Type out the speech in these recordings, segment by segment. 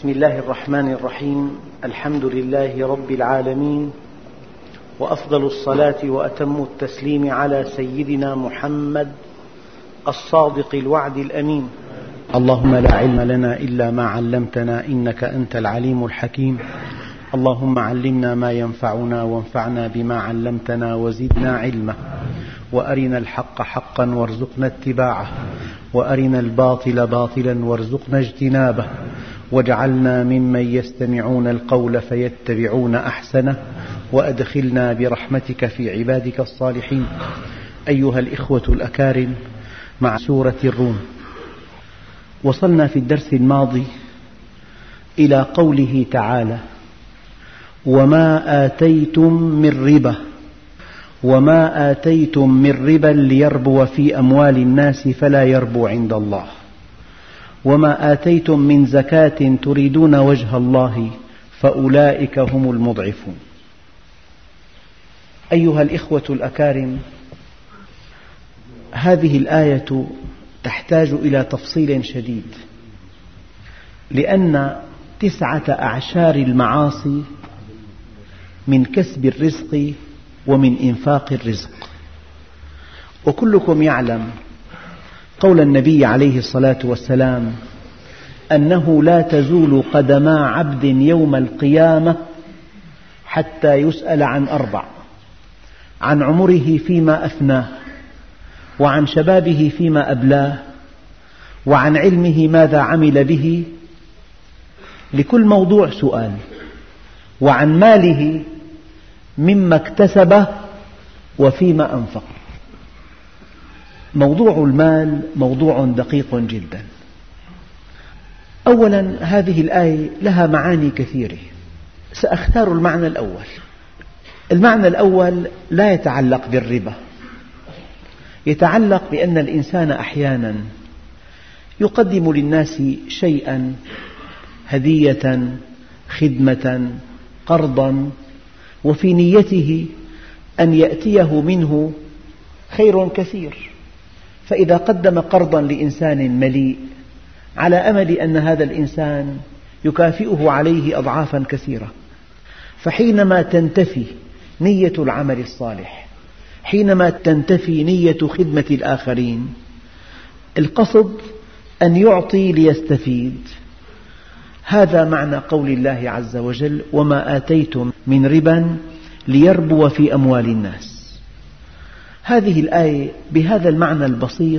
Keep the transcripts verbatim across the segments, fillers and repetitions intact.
بسم الله الرحمن الرحيم. الحمد لله رب العالمين، وأفضل الصلاة وأتم التسليم على سيدنا محمد الصادق الوعد الأمين. اللهم لا علم لنا إلا ما علمتنا إنك أنت العليم الحكيم. اللهم علمنا ما ينفعنا وانفعنا بما علمتنا وزدنا علما، وأرنا الحق حقا وارزقنا اتباعه، وأرنا الباطل باطلا وارزقنا اجتنابه، واجعلنا ممن يستمعون القول فيتبعون أحسنه، وأدخلنا برحمتك في عبادك الصالحين. أيها الإخوة الأكارم، مع سورة الروم وصلنا في الدرس الماضي إلى قوله تعالى: وما آتيتم من ربا وما آتيتم من ربا ليربو في أموال الناس فلا يربو عند الله، وما آتيتم من زكاة تريدون وجه الله فأولئك هم المضعفون. أيها الإخوة الأكارم، هذه الآية تحتاج إلى تفصيل شديد، لأن تسعة أعشار المعاصي من كسب الرزق ومن إنفاق الرزق. وكلكم يعلم قول النبي عليه الصلاة والسلام أنه لا تزول قدما عبد يوم القيامة حتى يسأل عن أربع: عن عمره فيما أفناه، وعن شبابه فيما أبلاه، وعن علمه ماذا عمل به، لكل موضوع سؤال، وعن ماله مما اكتسبه وفيما أنفق. موضوع المال موضوع دقيق جدا. أولا، هذه الآية لها معاني كثيرة، سأختار المعنى الأول. المعنى الأول لا يتعلق بالربا، يتعلق بأن الإنسان أحيانا يقدم للناس شيئا، هدية، خدمة، قرضا، وفي نيته أن يأتيه منه خير كثير، فإذا قدم قرضا لإنسان مليء على أمل أن هذا الإنسان يكافئه عليه أضعافا كثيرة، فحينما تنتفي نية العمل الصالح، حينما تنتفي نية خدمة الآخرين، القصد أن يعطي ليستفيد. هذا معنى قول الله عز وجل: وما آتيتم من ربا ليربو في أموال الناس. هذه الآية بهذا المعنى البسيط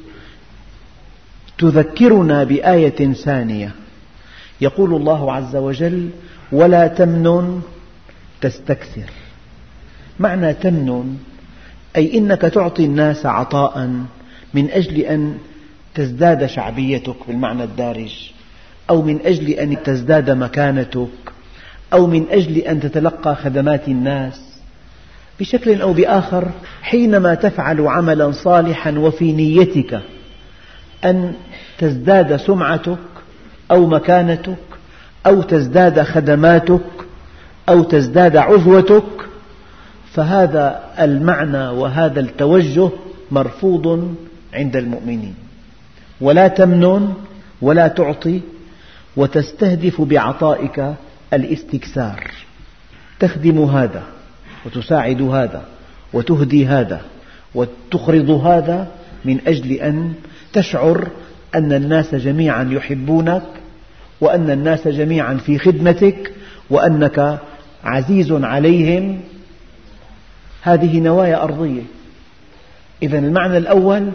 تذكرنا بآية ثانية، يقول الله عز وجل: ولا تمنن تستكثر. معنى تمنن أي إنك تعطي الناس عطاء من أجل أن تزداد شعبيتك بالمعنى الدارج، أو من أجل أن تزداد مكانتك، أو من أجل أن تتلقى خدمات الناس بشكل أو بآخر. حينما تفعل عملا صالحا وفي نيتك أن تزداد سمعتك أو مكانتك أو تزداد خدماتك أو تزداد عزوتك، فهذا المعنى وهذا التوجه مرفوض عند المؤمنين. ولا تمنن ولا تعطي، وتستهدف بعطائك الاستكثار، تخدم هذا وتساعد هذا وتهدي هذا وتقرض هذا من أجل أن تشعر أن الناس جميعا يحبونك، وأن الناس جميعا في خدمتك، وأنك عزيز عليهم. هذه نوايا أرضية. إذن المعنى الأول: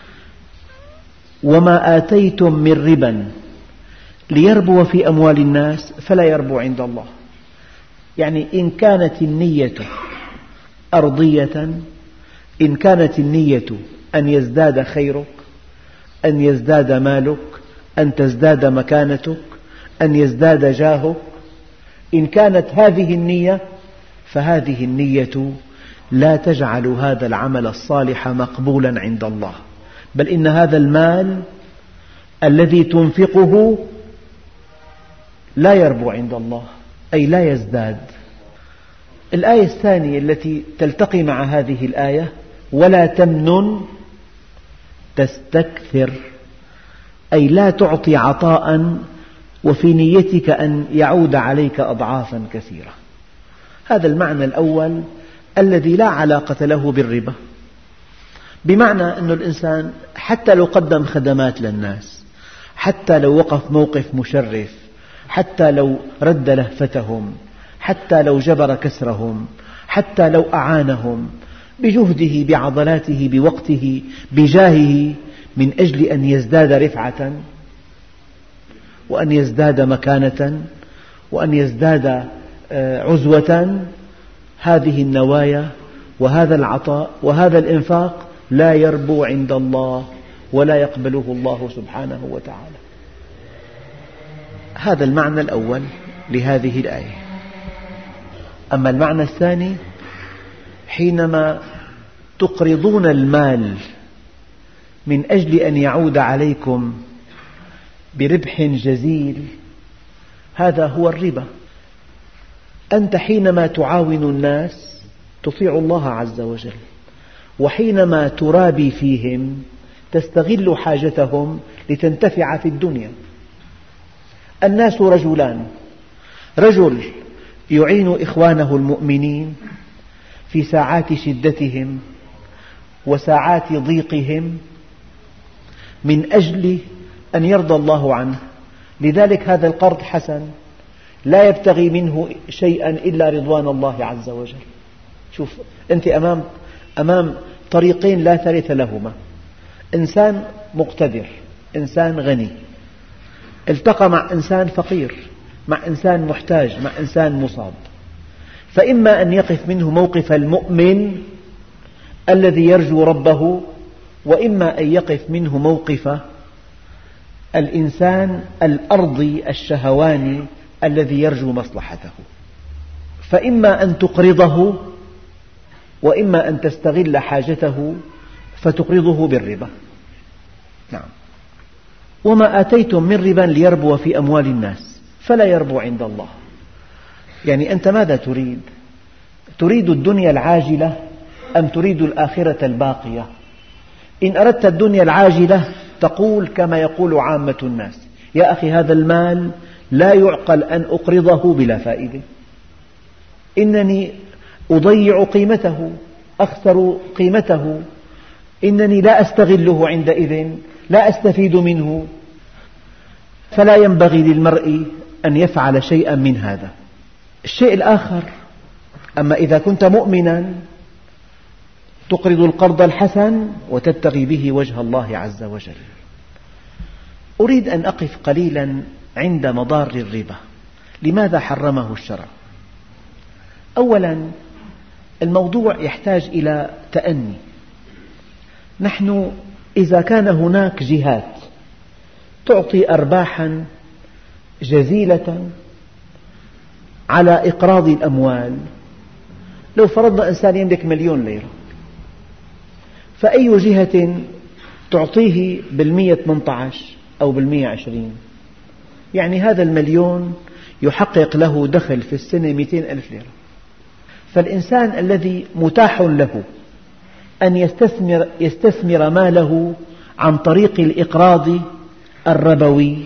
وما آتيتم من ربا ليربو في أموال الناس فلا يربو عند الله. يعني إن كانت النية أرضية، إن كانت النية أن يزداد خيرك، أن يزداد مالك، أن تزداد مكانتك، أن يزداد جاهك، إن كانت هذه النية، فهذه النية لا تجعل هذا العمل الصالح مقبولا عند الله، بل إن هذا المال الذي تنفقه لا يربو عند الله، أي لا يزداد. الآية الثانية التي تلتقي مع هذه الآية: ولا تمنن تستكثر، أي لا تعطي عطاء وفي نيتك أن يعود عليك أضعافا كثيرة. هذا المعنى الأول الذي لا علاقة له بالربا، بمعنى أن الإنسان حتى لو قدم خدمات للناس، حتى لو وقف موقف مشرف، حتى لو رد لهفتهم، حتى لو جبر كسرهم، حتى لو أعانهم بجهده بعضلاته بوقته بجاهه من أجل أن يزداد رفعة وأن يزداد مكانة وأن يزداد عزوة، هذه النوايا وهذا العطاء وهذا الإنفاق لا يربو عند الله ولا يقبله الله سبحانه وتعالى. هذا المعنى الأول لهذه الآية. أما المعنى الثاني، حينما تقرضون المال من أجل أن يعود عليكم بربح جزيل، هذا هو الربا. أنت حينما تعاون الناس تطيع الله عز وجل، وحينما ترابي فيهم تستغل حاجتهم لتنتفع في الدنيا. الناس رجلان: رجل يعين إخوانه المؤمنين في ساعات شدتهم وساعات ضيقهم من أجل أن يرضى الله عنه، لذلك هذا القرض حسن، لا يبتغي منه شيئا إلا رضوان الله عز وجل. شوف، أنت أمام أمام طريقين لا ثالث لهما: إنسان مقتدر، إنسان غني، التقى مع إنسان فقير، مع إنسان محتاج، مع إنسان مصاب، فإما أن يقف منه موقف المؤمن الذي يرجو ربه، وإما أن يقف منه موقف الإنسان الأرضي الشهواني الذي يرجو مصلحته. فإما أن تقرضه وإما أن تستغل حاجته فتقرضه بالربا. نعم. وما آتيتم من ربا ليربو في أموال الناس فلا يربو عند الله. يعني أنت ماذا تريد؟ تريد الدنيا العاجلة أم تريد الآخرة الباقية؟ إن أردت الدنيا العاجلة تقول كما يقول عامة الناس: يا أخي، هذا المال لا يعقل أن أقرضه بلا فائدة، إنني أضيع قيمته، أخسر قيمته، إنني لا أستغله عندئذ، لا أستفيد منه. فلا ينبغي للمرء أن يفعل شيئا من هذا. الشيء الآخر: أما إذا كنت مؤمنا تقرض القرض الحسن وتبتغي به وجه الله عز وجل. أريد أن أقف قليلا عند مضار الربا. لماذا حرمه الشرع؟ أولا، الموضوع يحتاج إلى تأني. نحن إذا كان هناك جهات تعطي أرباحا جزيلة على إقراض الأموال، لو فرضنا إنسان يملك مليون ليرة، فأي جهة تعطيه بالمئة ثمانية عشر أو بالمئة عشرين، يعني هذا المليون يحقق له دخل في السنة مئتين ألف ليرة. فالإنسان الذي متاح له أن يستثمر, يستثمر ماله عن طريق الإقراض الربوي،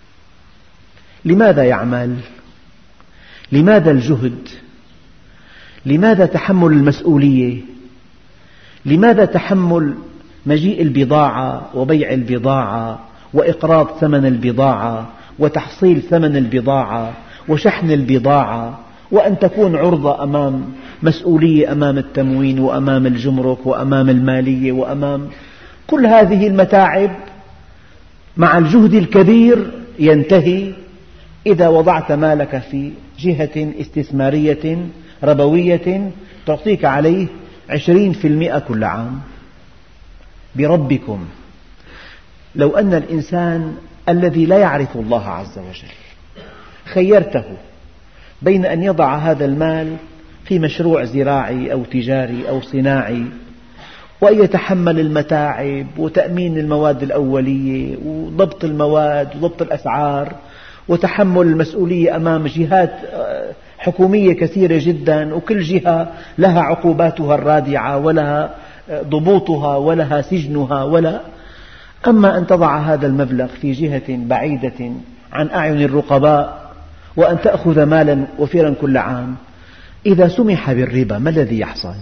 لماذا يعمل؟ لماذا الجهد؟ لماذا تحمل المسؤولية؟ لماذا تحمل مجيء البضاعة وبيع البضاعة وإقراض ثمن البضاعة وتحصيل ثمن البضاعة وشحن البضاعة، وأن تكون عرضة أمام مسؤولية أمام التموين وأمام الجمرك وأمام المالية وأمام كل هذه المتاعب؟ مع الجهد الكبير ينتهي إذا وضعت مالك في جهة استثمارية ربوية تعطيك عليه عشرين بالمئة كل عام. بربكم، لو أن الإنسان الذي لا يعرف الله عز وجل خيرته بين أن يضع هذا المال في مشروع زراعي أو تجاري أو صناعي، وأن يتحمل المتاعب وتأمين المواد الأولية وضبط المواد وضبط الأسعار وتحمل المسؤولية أمام جهات حكومية كثيرة جدا، وكل جهة لها عقوباتها الرادعة ولها ضبوطها ولها سجنها، ولا أما أن تضع هذا المبلغ في جهة بعيدة عن أعين الرقباء وأن تأخذ مالا وفيرا كل عام. إذا سمح بالربا ما الذي يحصل؟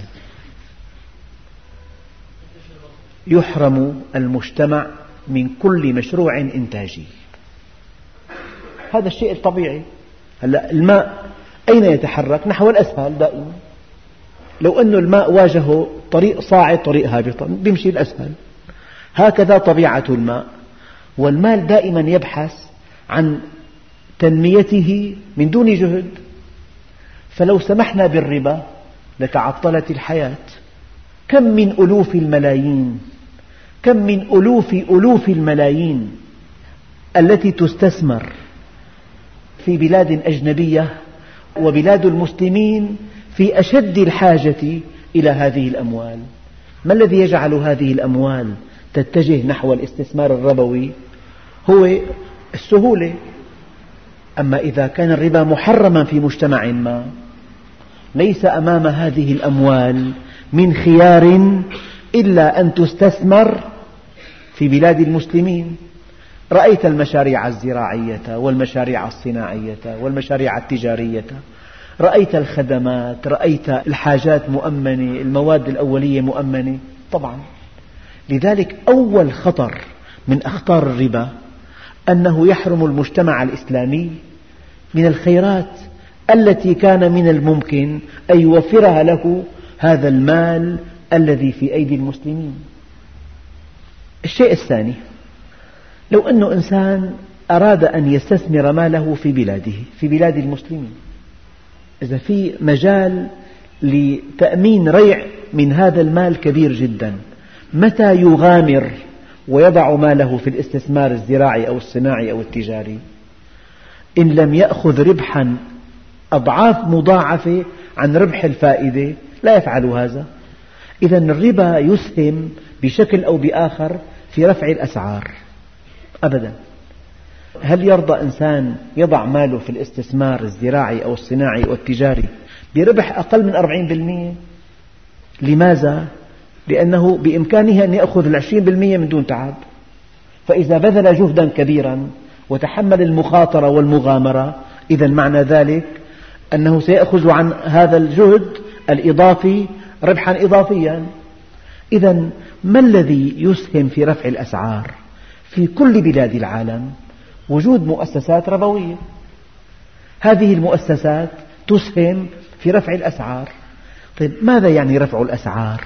يحرم المجتمع من كل مشروع إنتاجي. هذا الشيء الطبيعي. هلأ الماء أين يتحرك؟ نحو الأسفل دائما. لو أن الماء واجهه طريق صاعد طريق هابط بيمشي الأسفل. هكذا طبيعة الماء، والمال دائما يبحث عن تنميته من دون جهد. فلو سمحنا بالربا لتعطلت الحياة. كم من ألوف الملايين كم من ألوف ألوف الملايين التي تستثمر في بلاد أجنبية، وبلاد المسلمين في أشد الحاجة إلى هذه الأموال. ما الذي يجعل هذه الأموال تتجه نحو الاستثمار الربوي؟ هو السهولة. أما إذا كان الربا محرما في مجتمع ما، ليس أمام هذه الأموال من خيار إلا أن تستثمر في بلاد المسلمين. رأيت المشاريع الزراعية والمشاريع الصناعية والمشاريع التجارية، رأيت الخدمات، رأيت الحاجات مؤمنة، المواد الأولية مؤمنة طبعا. لذلك أول خطر من أخطار الربا أنه يحرم المجتمع الإسلامي من الخيرات التي كان من الممكن أن يوفرها له هذا المال الذي في أيدي المسلمين. الشيء الثاني، لو أن إنسان أراد أن يستثمر ماله في بلاده في بلاد المسلمين، إذا في مجال لتأمين ريع من هذا المال كبير جدا، متى يغامر ويضع ماله في الاستثمار الزراعي أو الصناعي أو التجاري؟ إن لم يأخذ ربحا أضعاف مضاعفة عن ربح الفائدة لا يفعل هذا. إذا الربا يسهم بشكل أو بآخر في رفع الأسعار أبدا. هل يرضى إنسان يضع ماله في الاستثمار الزراعي أو الصناعي أو التجاري بربح أقل من أربعين بالمئة؟ لماذا؟ لأنه بإمكانه أن يأخذ العشرين بالمئة من دون تعب. فإذا بذل جهدا كبيرا وتحمل المخاطرة والمغامرة، إذا معنى ذلك أنه سيأخذ عن هذا الجهد الإضافي ربحا إضافيا. إذا ما الذي يسهم في رفع الأسعار في كل بلاد العالم؟ وجود مؤسسات ربوية. هذه المؤسسات تسهم في رفع الأسعار. طيب ماذا يعني رفع الأسعار؟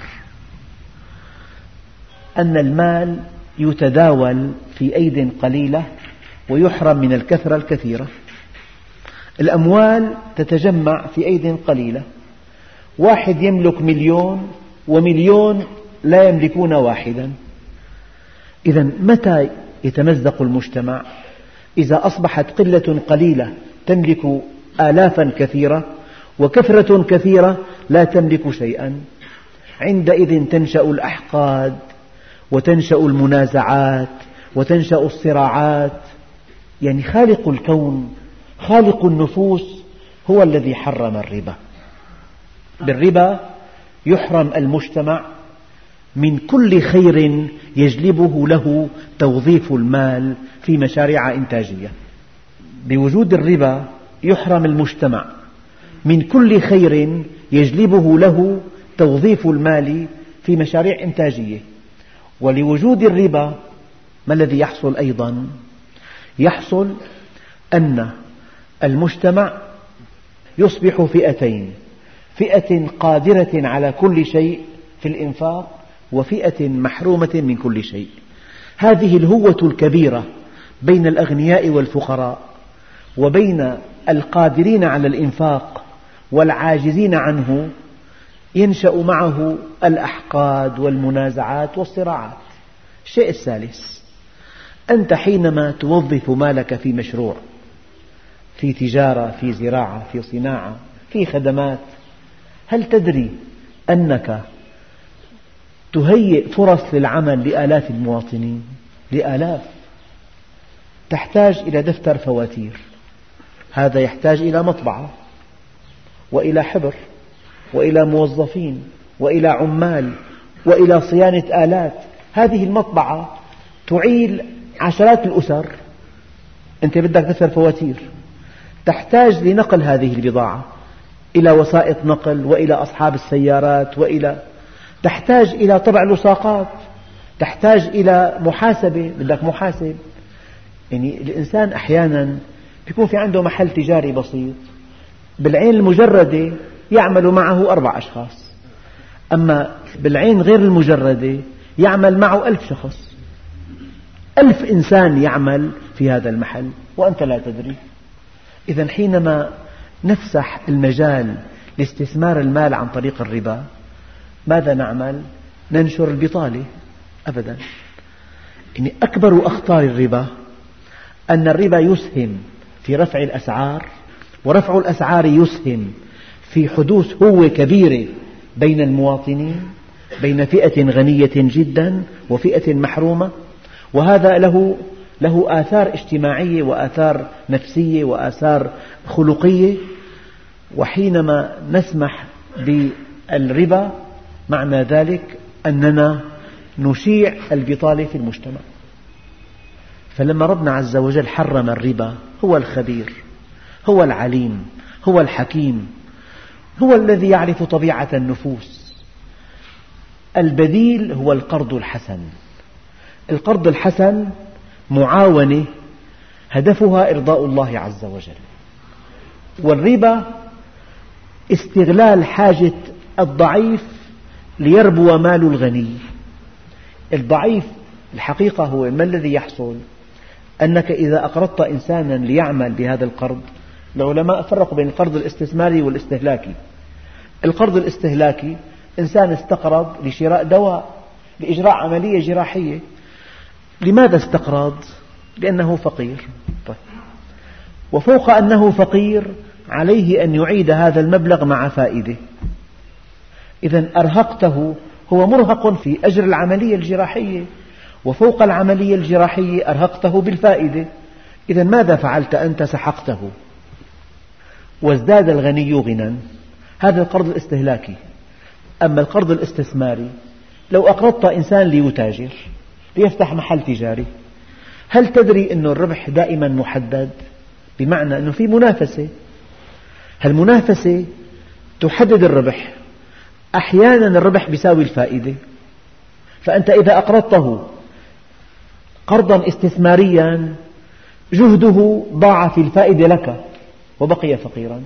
أن المال يتداول في أيد قليلة ويحرم من الكثرة الكثيرة. الأموال تتجمع في أيد قليلة، واحد يملك مليون ومليون لا يملكون واحدا. إذا متى يتمزق المجتمع؟ إذا أصبحت قلة قليلة تملك آلافا كثيرة وكثرة كثيرة لا تملك شيئا. عندئذ تنشأ الأحقاد وتنشأ المنازعات وتنشأ الصراعات. يعني خالق الكون خالق النفوس هو الذي حرم الربا. بالربا يحرم المجتمع من كل خير يجلبه له توظيف المال في مشاريع إنتاجية. بوجود الربا يحرم المجتمع من كل خير يجلبه له توظيف المال في مشاريع إنتاجية. ولوجود الربا ما الذي يحصل أيضا؟ يحصل أن المجتمع يصبح فئتين: فئة قادرة على كل شيء في الإنفاق، وفئة محرومة من كل شيء. هذه الهوة الكبيرة بين الأغنياء والفقراء، وبين القادرين على الإنفاق والعاجزين عنه، ينشأ معه الأحقاد والمنازعات والصراعات. الشيء الثالث، أنت حينما توظف مالك في مشروع، في تجارة، في زراعة، في صناعة، في خدمات، هل تدري أنك تهيئ فرص للعمل لآلاف المواطنين؟ لآلاف. تحتاج إلى دفتر فواتير، هذا يحتاج إلى مطبعة وإلى حبر وإلى موظفين وإلى عمال وإلى صيانة آلات. هذه المطبعة تعيل عشرات الأسر. أنت بدك دفع فواتير، تحتاج لنقل هذه البضاعة إلى وسائط نقل وإلى أصحاب السيارات، وإلى تحتاج إلى طبع لصاقات، تحتاج إلى محاسبة، بدك محاسب. يعني الإنسان أحيانا يكون في عنده محل تجاري بسيط، بالعين المجردة يعمل معه أربع أشخاص، أما بالعين غير المجردة يعمل معه ألف شخص، ألف إنسان يعمل في هذا المحل وأنت لا تدري. إذا حينما نفسح المجال لاستثمار المال عن طريق الربا ماذا نعمل؟ ننشر البطالة؟ أبدا. يعني أكبر أخطار الربا أن الربا يسهم في رفع الأسعار، ورفع الأسعار يسهم في حدوث هوة كبيرة بين المواطنين، بين فئة غنية جدا وفئة محرومة، وهذا له له آثار اجتماعية وآثار نفسية وآثار خلقية. وحينما نسمح بالربا معنى ذلك أننا نشيع البطالة في المجتمع. فلما ربنا عز وجل حرم الربا، هو الخبير، هو العليم، هو الحكيم، هو الذي يعرف طبيعة النفوس. البديل هو القرض الحسن. القرض الحسن معاونة هدفها إرضاء الله عز وجل، والربا استغلال حاجة الضعيف ليربو مال الغني. الضعيف الحقيقة هو ما الذي يحصل؟ أنك إذا أقرضت إنسانا ليعمل بهذا القرض، العلماء فرقوا بين القرض الاستثماري والاستهلاكي. القرض الاستهلاكي إنسان استقرض لشراء دواء، لإجراء عملية جراحية. لماذا استقرض؟ لأنه فقير. طيب. وفوق أنه فقير عليه أن يعيد هذا المبلغ مع فائدة. إذن أرهقته، هو مرهق في أجر العملية الجراحية، وفوق العملية الجراحية أرهقته بالفائدة. إذن ماذا فعلت أنت؟ سحقته. وازداد الغني غنى. هذا القرض الاستهلاكي. أما القرض الاستثماري، لو أقرضت إنسان ليتاجر، ليفتح محل تجاري، هل تدري أن الربح دائما محدد؟ بمعنى أنه في منافسة، هالمنافسة تحدد الربح. أحيانا الربح يساوي الفائدة، فأنت إذا أقرضته قرضا استثماريا جهده ضاع في الفائدة لك وبقي فقيرا.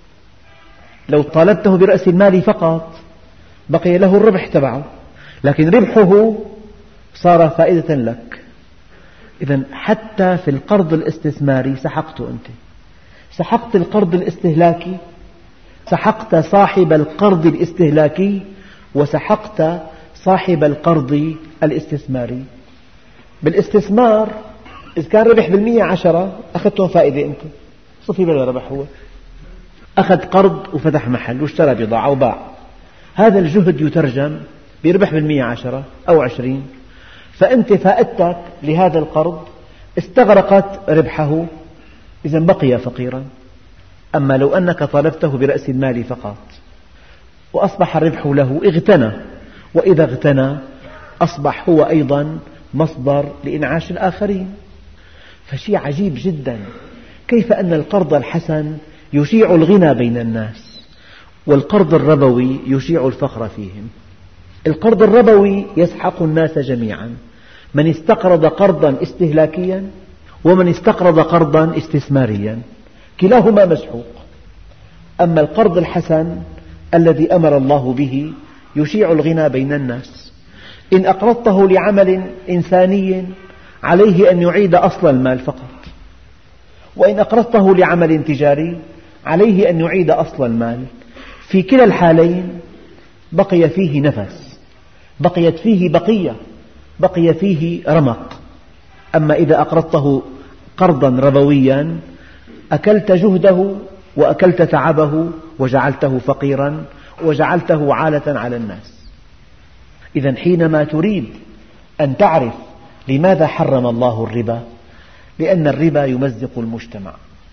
لو طالبته برأس المال فقط بقي له الربح تبعه، لكن ربحه صار فائدة لك. إذن حتى في القرض الاستثماري سحقته أنت، سحقت القرض الاستهلاكي، سحقت صاحب القرض الاستهلاكي، وسحقت صاحب القرض الاستثماري. بالاستثمار إذا كان ربح بالمئة عشرة أخذته فائدة أنت، صفي بلا ربح. هو أخذ قرض وفتح محل واشترى بضاعة وباع، هذا الجهد يترجم بربح بالمئة عشرة أو عشرين، فأنت فائدتك لهذا القرض استغرقت ربحه، إذن بقي فقيرا. أما لو أنك طالبته برأس المال فقط وأصبح الربح له، اغتنى، وإذا اغتنى أصبح هو أيضا مصدر لإنعاش الآخرين. فشيء عجيب جدا كيف أن القرض الحسن يشيع الغنى بين الناس، والقرض الربوي يشيع الفقر فيهم. القرض الربوي يسحق الناس جميعا، من استقرض قرضا استهلاكيا ومن استقرض قرضا استثماريا، كلاهما مسحوق. أما القرض الحسن الذي أمر الله به يشيع الغنى بين الناس. إن أقرضته لعمل إنساني عليه أن يعيد أصل المال فقط، وإن أقرضته لعمل تجاري عليه أن يعيد أصل المال. في كلا الحالين بقي فيه نفس، بقيت فيه بقية، بقي فيه رمق. أما إذا أقرضته قرضا ربويا أكلت جهده وأكلت تعبه وجعلته فقيرا وجعلته عالة على الناس. إذن حينما تريد أن تعرف لماذا حرم الله الربا، لأن الربا يمزق المجتمع.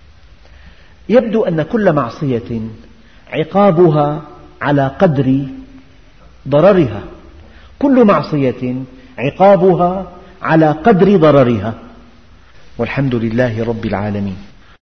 يبدو أن كل معصية عقابها على قدر ضررها، كل معصية عقابها على قدر ضررها. والحمد لله رب العالمين.